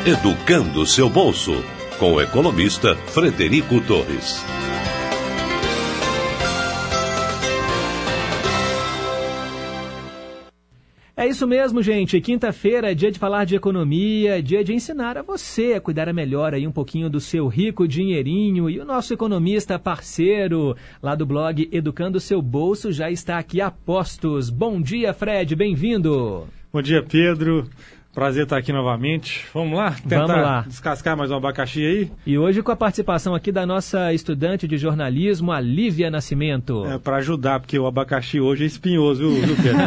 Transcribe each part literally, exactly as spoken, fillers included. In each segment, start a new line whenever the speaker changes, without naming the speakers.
Educando seu bolso, com o economista Frederico Torres.
É isso mesmo, gente. Quinta-feira é dia de falar de economia, dia de ensinar a você a cuidar melhor aí um pouquinho do seu rico dinheirinho. E o nosso economista parceiro lá do blog Educando Seu Bolso já está aqui a postos. Bom dia, Fred, bem-vindo.
Bom dia, Pedro. Prazer estar aqui novamente. Vamos lá? Tentar
Vamos lá.
Descascar mais um abacaxi aí?
E hoje com a participação aqui da nossa estudante de jornalismo, a Lívia Nascimento.
É, para ajudar, porque o abacaxi hoje é espinhoso, viu, viu Pedro?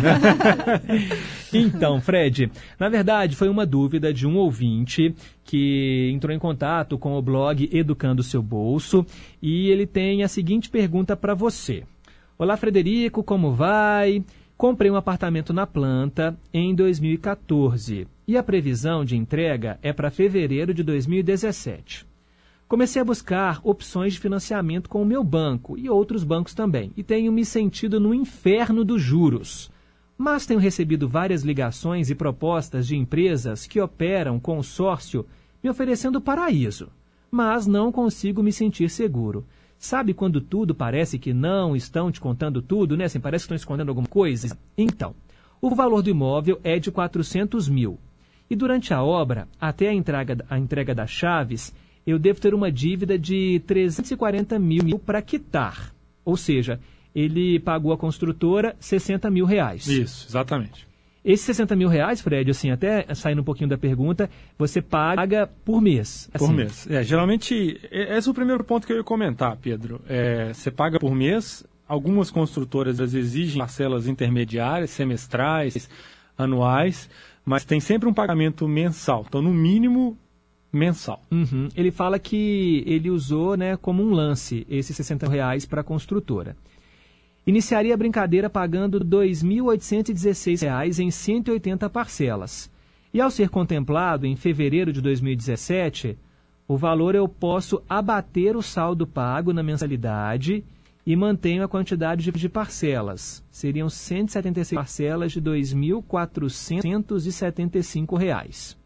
Né?
Então, Fred, na verdade foi uma dúvida de um ouvinte que entrou em contato com o blog Educando Seu Bolso e ele tem a seguinte pergunta para você. Olá, Frederico, como vai? Comprei um apartamento na planta em dois mil e quatorze e a previsão de entrega é para fevereiro de dois mil e dezessete. Comecei a buscar opções de financiamento com o meu banco e outros bancos também e tenho me sentido no inferno dos juros. Mas tenho recebido várias ligações e propostas de empresas que operam consórcio me oferecendo paraíso, mas não consigo me sentir seguro. Sabe quando tudo parece que não estão te contando tudo, né? Assim, parece que estão escondendo alguma coisa? Então, o valor do imóvel é de quatrocentos mil. E durante a obra, até a entrega, a entrega das chaves, eu devo ter uma dívida de trezentos e quarenta mil para quitar. Ou seja, ele pagou à construtora sessenta mil reais.
Isso, exatamente.
Esses sessenta mil reais, Fred, assim, até saindo um pouquinho da pergunta, você paga por mês. Assim.
Por mês. É, geralmente, esse é o primeiro ponto que eu ia comentar, Pedro. É, você paga por mês, algumas construtoras exigem parcelas intermediárias, semestrais, anuais, mas tem sempre um pagamento mensal. Então, no mínimo, mensal.
Uhum. Ele fala que ele usou, né, como um lance esses sessenta reais para a construtora. Iniciaria a brincadeira pagando dois mil oitocentos e dezesseis reais em cento e oitenta parcelas. E ao ser contemplado em fevereiro de dois mil e dezessete, o valor eu posso abater o saldo pago na mensalidade e mantenho a quantidade de, de parcelas. Seriam cento e setenta e seis parcelas de dois mil quatrocentos e setenta e cinco reais.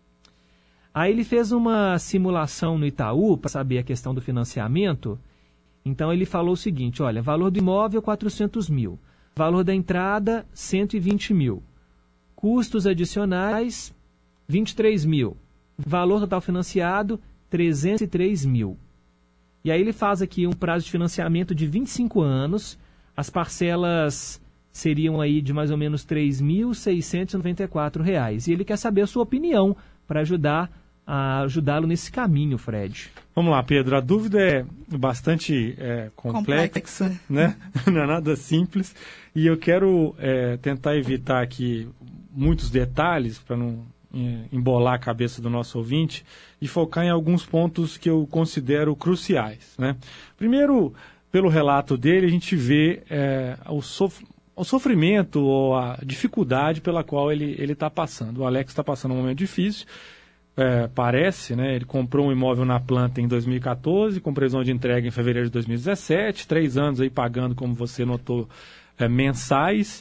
Aí ele fez uma simulação no Itaú para saber a questão do financiamento. Então, ele falou o seguinte, olha, valor do imóvel, quatrocentos mil. Valor da entrada, cento e vinte mil. Custos adicionais, vinte e três mil. Valor total financiado, trezentos e três mil. E aí ele faz aqui um prazo de financiamento de vinte e cinco anos. As parcelas seriam aí de mais ou menos três mil seiscentos e noventa e quatro reais. E ele quer saber a sua opinião para ajudar a ajudá-lo nesse caminho, Fred.
Vamos lá, Pedro. A dúvida é bastante é, complexa, complexa, né? Não é nada simples. E eu quero é, tentar evitar aqui muitos detalhes para não é, embolar a cabeça do nosso ouvinte e focar em alguns pontos que eu considero cruciais, né? Primeiro, pelo relato dele, a gente vê é, o, sof- o sofrimento ou a dificuldade pela qual ele está passando. O Alex está passando um momento difícil. É, parece, né? Ele comprou um imóvel na planta em dois mil e quatorze, com previsão de entrega em fevereiro de dois mil e dezessete, três anos aí pagando, como você notou, é, mensais.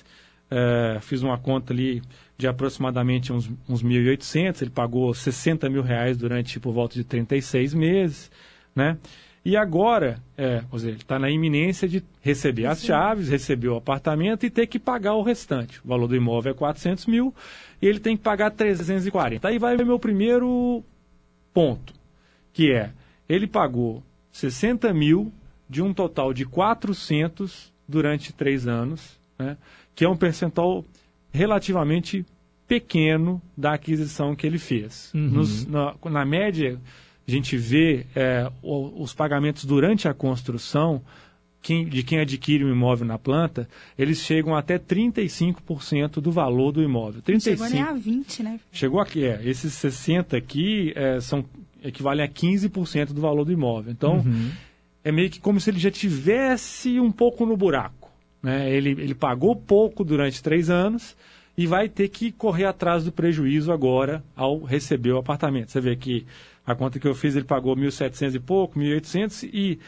É, fiz uma conta ali de aproximadamente uns, uns mil e oitocentos, ele pagou sessenta mil reais durante por volta de trinta e seis meses, né? E agora, é, ou seja, ele está na iminência de receber as chaves, receber o apartamento e ter que pagar o restante. O valor do imóvel é quatrocentos mil e ele tem que pagar trezentos e quarenta. Aí vai ver meu primeiro ponto, que é, ele pagou sessenta mil de um total de quatrocentos durante três anos, né, que é um percentual relativamente pequeno da aquisição que ele fez. Uhum. Nos, na, na média, a gente vê é, os pagamentos durante a construção, quem, de quem adquire um imóvel na planta, eles chegam até trinta e cinco por cento do valor do imóvel. trinta e cinco por cento.
Chegou nem a vinte por cento, né?
Chegou aqui, é. Esses sessenta aqui é, são, equivalem a quinze por cento do valor do imóvel. Então, uhum. é meio que como se ele já tivesse um pouco no buraco, né? Ele, ele pagou pouco durante três anos e vai ter que correr atrás do prejuízo agora ao receber o apartamento. Você vê que a conta que eu fiz, ele pagou mil e setecentos e pouco, mil e oitocentos, e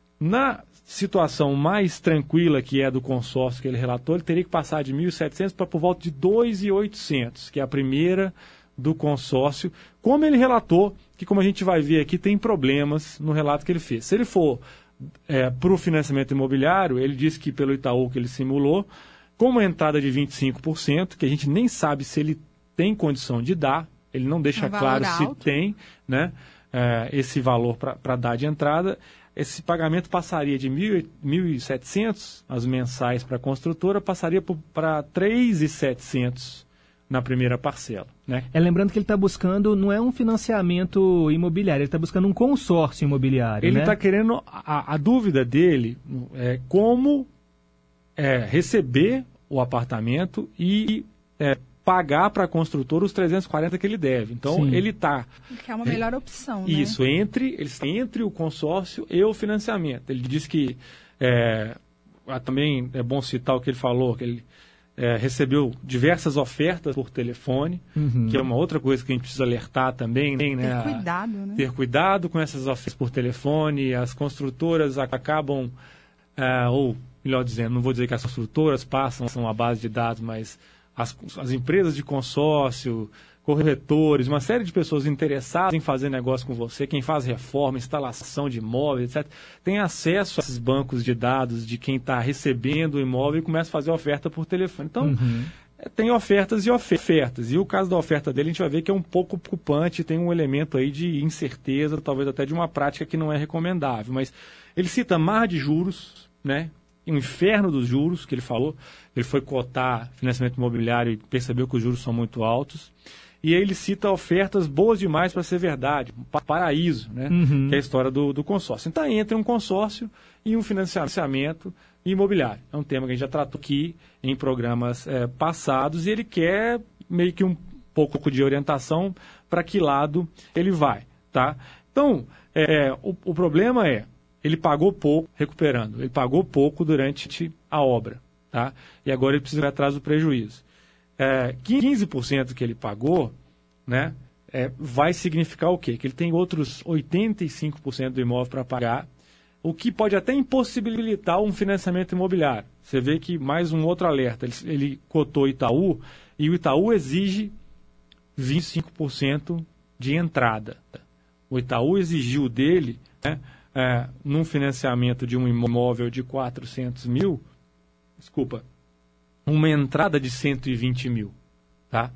na situação mais tranquila, que é do consórcio que ele relatou, ele teria que passar de mil e setecentos para por volta de dois mil e oitocentos, que é a primeira do consórcio, como ele relatou, que como a gente vai ver aqui, tem problemas no relato que ele fez. Se ele for é, para o financiamento imobiliário, ele disse que pelo Itaú que ele simulou, com uma entrada de vinte e cinco por cento, que a gente nem sabe se ele tem condição de dar, ele não deixa
um
claro
alto.
se tem, né, é, esse valor para dar de entrada. Esse pagamento passaria de mil e setecentos as mensais para a construtora, passaria para três mil e setecentos na primeira parcela. Né?
É, lembrando que ele está buscando, não é um financiamento imobiliário, ele está buscando um consórcio imobiliário.
Ele
está
né? querendo, a, a dúvida dele é como é, receber o apartamento e é, pagar para a construtora os trezentos e quarenta que ele deve. Então, Sim. ele está...
Que é uma melhor opção, né?
Isso, entre, eles, entre o consórcio e o financiamento. Ele disse que, é, também é bom citar o que ele falou, que ele é, recebeu diversas ofertas por telefone, uhum. que é uma outra coisa que a gente precisa alertar também. Né?
Ter cuidado, né?
Ter cuidado com essas ofertas por telefone. As construtoras acabam, é, ou melhor dizendo, não vou dizer que as construtoras passam são a base de dados, mas... As, as empresas de consórcio, corretores, uma série de pessoas interessadas em fazer negócio com você, quem faz reforma, instalação de imóveis, etcétera, tem acesso a esses bancos de dados de quem está recebendo o imóvel e começa a fazer oferta por telefone. Então, uhum. tem ofertas e ofertas. E o caso da oferta dele, a gente vai ver que é um pouco preocupante, tem um elemento aí de incerteza, talvez até de uma prática que não é recomendável. Mas ele cita mar de juros, né? O inferno dos juros, que ele falou. Ele foi cotar financiamento imobiliário e percebeu que os juros são muito altos. E aí ele cita ofertas boas demais para ser verdade, um paraíso, né? Uhum. Que é a história do, do consórcio. Então, entre um consórcio e um financiamento imobiliário. É um tema que a gente já tratou aqui em programas é, passados e ele quer meio que um pouco de orientação para que lado ele vai, tá? Então, é, o, o problema é, ele pagou pouco, recuperando, ele pagou pouco durante a obra, tá? E agora ele precisa ir atrás do prejuízo. É, quinze por cento que ele pagou, né, é, vai significar o quê? Que ele tem outros oitenta e cinco por cento do imóvel para pagar, o que pode até impossibilitar um financiamento imobiliário. Você vê que mais um outro alerta, ele, ele cotou o Itaú, e o Itaú exige vinte e cinco por cento de entrada. O Itaú exigiu dele, né, É, num financiamento de um imóvel de quatrocentos mil, desculpa, uma entrada de cento e vinte mil, tá?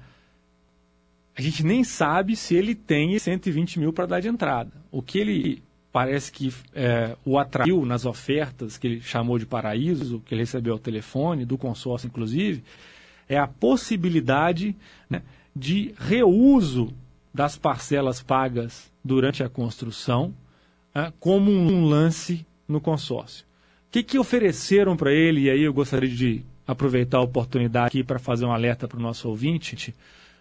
A gente nem sabe se ele tem cento e vinte mil para dar de entrada. O que ele parece que é, o atraiu nas ofertas que ele chamou de paraíso, que ele recebeu ao telefone, do consórcio inclusive, é a possibilidade, né, de reuso das parcelas pagas durante a construção, como um lance no consórcio. O que, que ofereceram para ele, e aí eu gostaria de aproveitar a oportunidade aqui para fazer um alerta para o nosso ouvinte,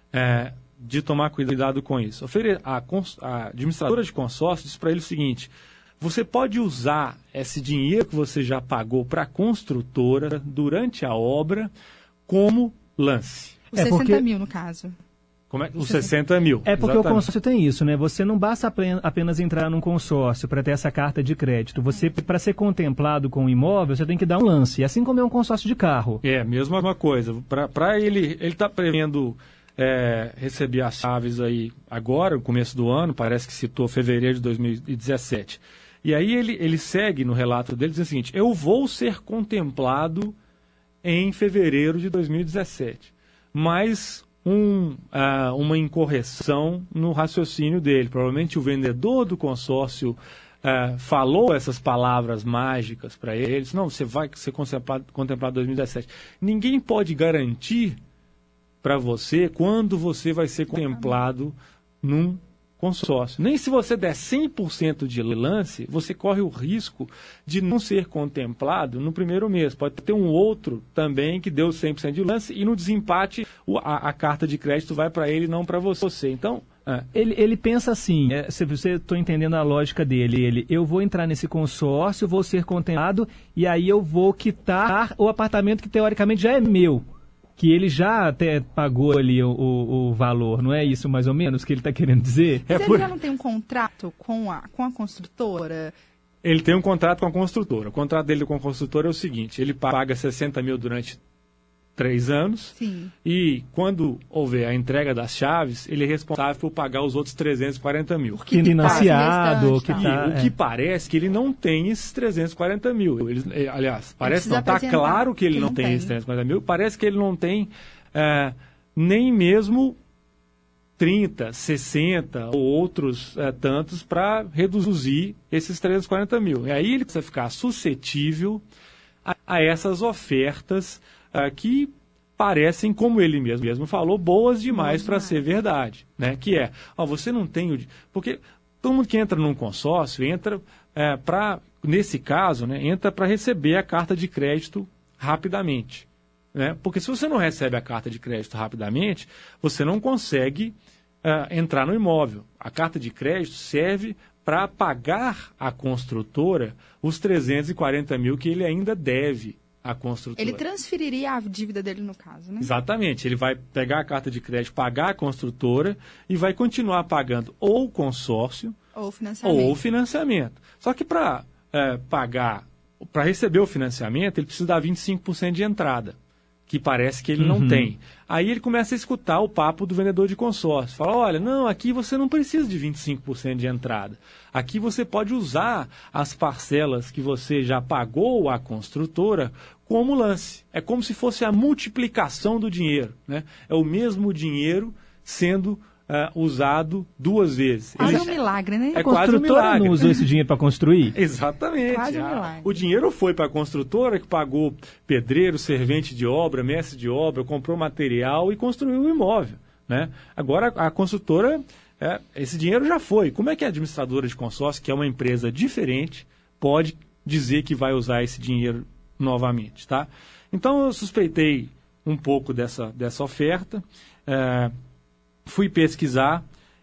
é, de tomar cuidado com isso. A, a administradora de consórcio disse para ele o seguinte: você pode usar esse dinheiro que você já pagou para a construtora durante a obra como lance.
Os é sessenta porque... mil, no caso.
Como é? Os sessenta mil.
É porque exatamente. O consórcio tem isso, né? Você não basta apenas entrar num consórcio para ter essa carta de crédito. Você, para ser contemplado com o imóvel, você tem que dar um lance. Assim como é um consórcio de carro.
É, mesma coisa. Para ele, ele está prevendo é, receber as chaves aí agora, no começo do ano, parece que citou fevereiro de dois mil e dezessete. E aí ele, ele segue no relato dele dizendo o seguinte: eu vou ser contemplado em fevereiro de dois mil e dezessete. Mas... Um, uh, uma incorreção no raciocínio dele. Provavelmente o vendedor do consórcio uh, falou essas palavras mágicas para ele. Disse, não, você vai ser contemplado, contemplado em dois mil e dezessete. Ninguém pode garantir para você quando você vai ser contemplado num consórcio. Nem se você der cem por cento de lance, você corre o risco de não ser contemplado no primeiro mês. Pode ter um outro também que deu cem por cento de lance e no desempate a, a carta de crédito vai para ele e não para você. Então, é.
ele, ele pensa assim, é, se você estou entendendo a lógica dele, ele, eu vou entrar nesse consórcio, vou ser contemplado e aí eu vou quitar o apartamento que teoricamente já é meu. Que ele já até pagou ali o, o, o valor, não é isso mais ou menos que ele está querendo dizer?
Mas
é
ele por... já não tem um contrato com a, com a construtora?
Ele tem um contrato com a construtora. O contrato dele com a construtora é o seguinte: ele paga sessenta mil durante três anos.
Sim.
E quando houver a entrega das chaves, ele é responsável por pagar os outros trezentos e quarenta mil.
Que financiado, que
E
tá,
o que parece que ele não tem esses trezentos e quarenta mil. Ele, eh, aliás, parece
Ele
não, está
precisa
claro que ele
que
não
não
tem
tem.
esses trezentos e quarenta mil, parece que ele não tem eh, nem mesmo trinta, sessenta ou outros eh, tantos para reduzir esses trezentos e quarenta mil. E aí ele precisa ficar suscetível a, a essas ofertas ah, que parecem, como ele mesmo, mesmo falou, boas demais para ser verdade, né? Que é, ó, você não tem o... di- Porque todo mundo que entra num consórcio entra é, para, nesse caso, né, entra para receber a carta de crédito rapidamente, né? Porque se você não recebe a carta de crédito rapidamente, você não consegue é, entrar no imóvel. A carta de crédito serve para pagar à construtora os trezentos e quarenta mil que ele ainda deve à construtora.
Ele transferiria a dívida dele no caso, né?
Exatamente. Ele vai pegar a carta de crédito, pagar a construtora e vai continuar pagando ou o consórcio
Ou financiamento.
ou o financiamento. Só que para é, pagar, para receber o financiamento, ele precisa dar vinte e cinco por cento de entrada, que parece que ele
Uhum.
não tem. Aí ele começa a escutar o papo do vendedor de consórcio. Fala, olha, não, aqui você não precisa de vinte e cinco por cento de entrada. Aqui você pode usar as parcelas que você já pagou à construtora como lance. É como se fosse a multiplicação do dinheiro, né? É o mesmo dinheiro sendo ah, usado duas vezes.
Quase
Ele-
um milagre, né?
É
A
quase um
construtora
milagre.
não usou esse dinheiro para construir?
Exatamente.
Quase um
Ah,
milagre.
o dinheiro foi para a construtora, que pagou pedreiro, servente de obra, mestre de obra, comprou material e construiu o imóvel, né? Agora a construtora, é, esse dinheiro já foi. Como é que a administradora de consórcio, que é uma empresa diferente, pode dizer que vai usar esse dinheiro novamente, tá? Então eu suspeitei um pouco dessa, dessa oferta, é, fui pesquisar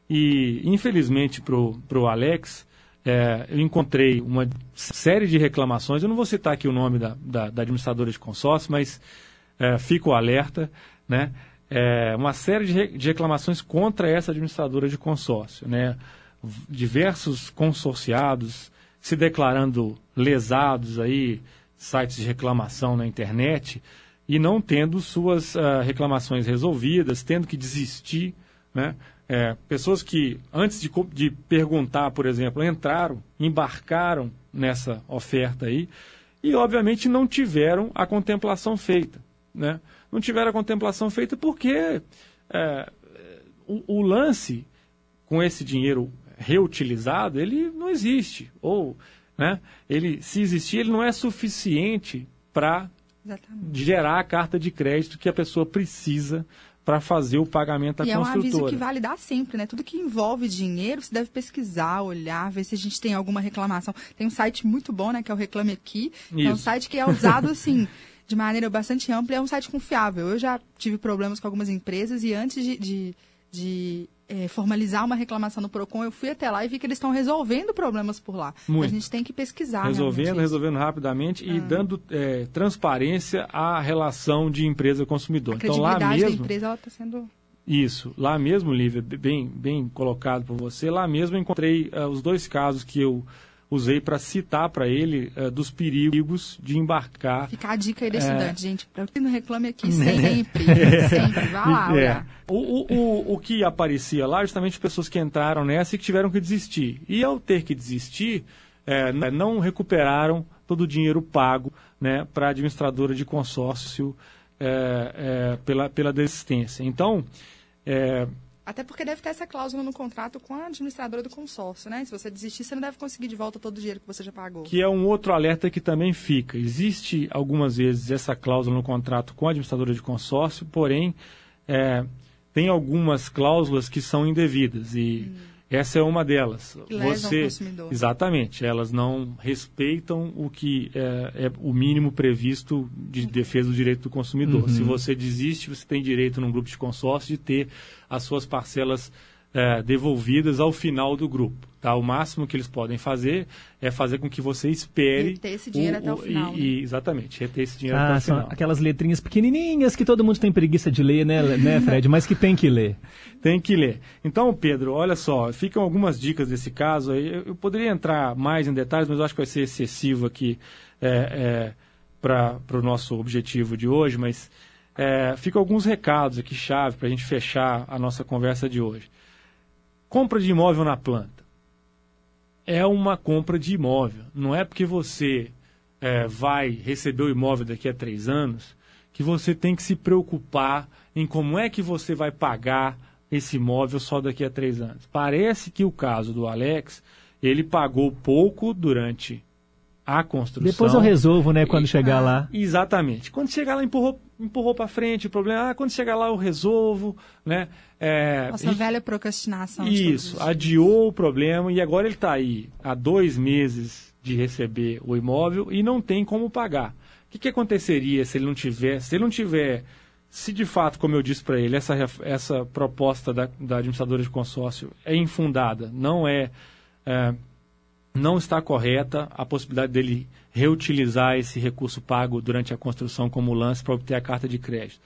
e, infelizmente, para o Alex, é, eu encontrei uma série de reclamações. Eu não vou citar aqui o nome da, da, da administradora de consórcio, mas é, fico alerta, né? É, uma série de, re, de reclamações contra essa administradora de consórcio, né? Diversos consorciados se declarando lesados aí, sites de reclamação na internet, e não tendo suas uh, reclamações resolvidas, tendo que desistir, né? É, pessoas que, antes de, de perguntar, por exemplo, entraram, embarcaram nessa oferta aí e, obviamente, não tiveram a contemplação feita, né? Não tiveram a contemplação feita porque é, o, o lance com esse dinheiro reutilizado, ele não existe. Ou, né, ele, se existir, ele não é suficiente para gerar a carta de crédito que a pessoa precisa para fazer o pagamento à
e construtora. E é um aviso que vale dar sempre, né? Tudo que envolve dinheiro, você deve pesquisar, olhar, ver se a gente tem alguma reclamação. Tem um site muito bom, né? Que é o Reclame Aqui. É um site que é usado, assim, de maneira bastante ampla. É um site confiável. Eu já tive problemas com algumas empresas e antes de, de, de é, formalizar uma reclamação no Procon, eu fui até lá e vi que eles estão resolvendo problemas por lá.
Muito.
A gente tem que pesquisar.
Resolvendo, resolvendo rapidamente ah. e dando é, transparência à relação de empresa-consumidor.
A
então, lá mesmo,
da empresa está sendo...
Isso. Lá mesmo, Lívia, bem, bem colocado por você, lá mesmo eu encontrei uh, os dois casos que eu usei para citar para ele uh, dos perigos de embarcar.
Fica a dica aí do é... estudante, gente. Para quem não reclame aqui sempre, é. sempre. Vá lá, olha.
É. O, o, o, o que aparecia lá, justamente pessoas que entraram nessa e que tiveram que desistir. E ao ter que desistir, é, não recuperaram todo o dinheiro pago, né, para a administradora de consórcio é, é, pela, pela desistência. Então... É,
até porque deve ter essa cláusula no contrato com a administradora do consórcio, né? Se você desistir, você não deve conseguir de volta todo o dinheiro que você já pagou.
Que é um outro alerta que também fica. Existe, algumas vezes, essa cláusula no contrato com a administradora de consórcio, porém, é, tem algumas cláusulas que são indevidas e hum. essa é uma delas.
Que lesam
você,
o consumidor.
Exatamente. Elas não respeitam o que é, é o mínimo previsto de defesa do direito do consumidor. Uhum. Se você desiste, você tem direito, num grupo de consórcio, de ter as suas parcelas é, devolvidas ao final do grupo. Tá? O máximo que eles podem fazer é fazer com que você espere...
Reter esse dinheiro
o,
até o final.
E,
né?
e, exatamente, reter esse dinheiro
ah,
até o
são
final.
Aquelas letrinhas pequenininhas que todo mundo tem preguiça de ler, né, né, Fred? Mas que tem que ler.
Tem que ler. Então, Pedro, olha só, ficam algumas dicas desse caso. Eu, eu poderia entrar mais em detalhes, mas eu acho que vai ser excessivo aqui é, é, para o nosso objetivo de hoje, mas... é, ficam alguns recados aqui, chave, para a gente fechar a nossa conversa de hoje. Compra de imóvel na planta. É uma compra de imóvel. Não é porque você é, vai receber o imóvel daqui a três anos que você tem que se preocupar em como é que você vai pagar esse imóvel só daqui a três anos. Parece que o caso do Alex, ele pagou pouco durante a construção.
Depois eu resolvo, né, quando
e,
chegar
ah,
lá.
Exatamente. Quando chegar lá, empurrou, empurrou para frente o problema. Ah, quando chegar lá eu resolvo, né? É,
Nossa,
e,
velha procrastinação.
Isso, adiou o problema e agora ele está aí há dois meses de receber o imóvel e não tem como pagar. O que, que aconteceria se ele não tiver, se ele não tiver, se de fato, como eu disse para ele, essa, essa proposta da, da administradora de consórcio é infundada, não é, é, não está correta a possibilidade dele reutilizar esse recurso pago durante a construção como lance para obter a carta de crédito.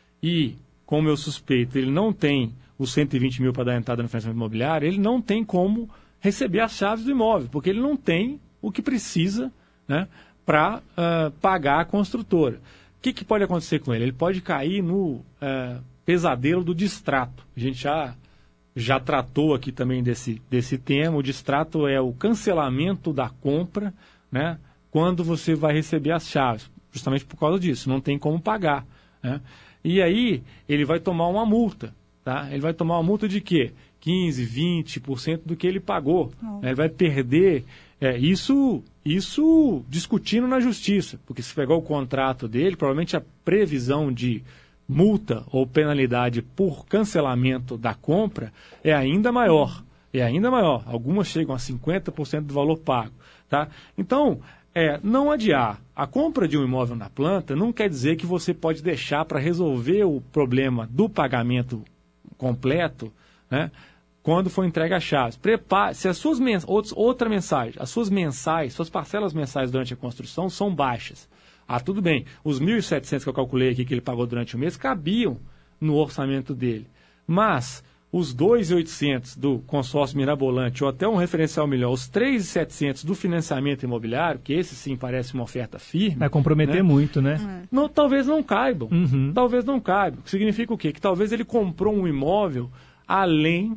E, como eu suspeito, ele não tem os cento e vinte mil para dar entrada no financiamento imobiliário, ele não tem como receber as chaves do imóvel, porque ele não tem o que precisa, né, para uh, pagar a construtora. O que, que pode acontecer com ele? Ele pode cair no uh, pesadelo do distrato. A gente já, já tratou aqui também desse, desse tema. O distrato é o cancelamento da compra, né, quando você vai receber as chaves, justamente por causa disso, não tem como pagar, né? E aí ele vai tomar uma multa, tá? Ele vai tomar uma multa de quê? quinze, vinte por cento do que ele pagou. Né? Ele vai perder... É, isso, isso discutindo na justiça, porque se pegar o contrato dele, provavelmente a previsão de multa ou penalidade por cancelamento da compra é ainda maior. É ainda maior. Algumas chegam a cinquenta por cento do valor pago. Tá? Então, é, não adiar. A compra de um imóvel na planta não quer dizer que você pode deixar para resolver o problema do pagamento completo, né, quando for entregue a chaves. Prepare, se as suas mens outra mensagem, as suas mensais, suas parcelas mensais durante a construção são baixas. Ah, tudo bem, os mil e setecentos que eu calculei aqui que ele pagou durante o mês cabiam no orçamento dele. Mas os dois mil e oitocentos do consórcio mirabolante ou até um referencial melhor, os três mil e setecentos do financiamento imobiliário, que esse sim parece uma oferta firme.
Vai comprometer, né, muito, né?
Uhum. Não, talvez não caibam. Uhum. Talvez não caibam. O que significa o quê? Que talvez ele comprou um imóvel além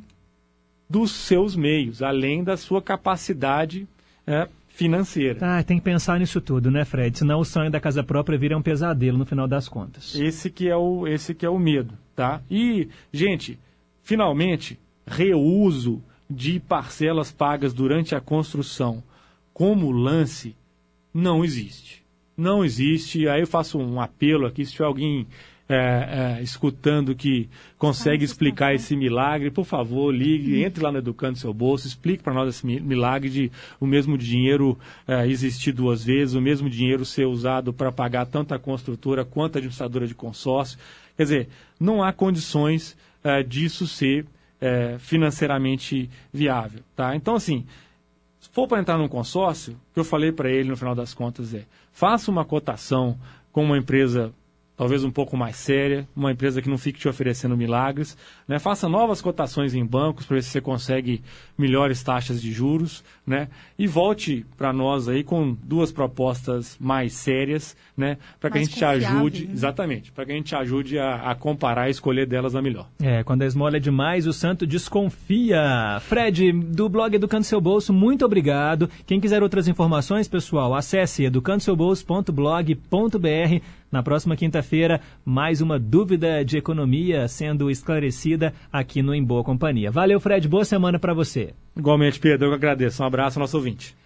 dos seus meios, além da sua capacidade é, financeira.
Ah, tem que pensar nisso tudo, né, Fred? Senão o sonho da casa própria vira um pesadelo no final das contas.
Esse que é o, esse que é o medo, tá? E, gente, finalmente, reuso de parcelas pagas durante a construção como lance não existe. Não existe. Aí eu faço um apelo aqui, se tiver alguém É, é, escutando que consegue explicar esse milagre, por favor, ligue, entre lá no Educando Seu Bolso, explique para nós esse milagre de o mesmo dinheiro é, existir duas vezes, o mesmo dinheiro ser usado para pagar tanto a construtora quanto a administradora de consórcio. Quer dizer, não há condições é, disso ser é, financeiramente viável. Tá? Então, assim, se for para entrar num consórcio, o que eu falei para ele no final das contas é, faça uma cotação com uma empresa talvez um pouco mais séria, uma empresa que não fique te oferecendo milagres, né? Faça novas cotações em bancos para ver se você consegue melhores taxas de juros, né? E volte para nós aí com duas propostas mais sérias, né? Para que a gente te ajude, né? Exatamente, para que a gente te ajude a, a comparar e escolher delas a melhor.
É, quando a esmola é demais, o santo desconfia. Fred, do blog Educando Seu Bolso, muito obrigado. Quem quiser outras informações, pessoal, acesse educando seu bolso ponto blog ponto br. Na próxima quinta-feira, mais uma dúvida de economia sendo esclarecida aqui no Em Boa Companhia. Valeu, Fred. Boa semana para você.
Igualmente, Pedro. Eu que agradeço. Um abraço ao nosso ouvinte.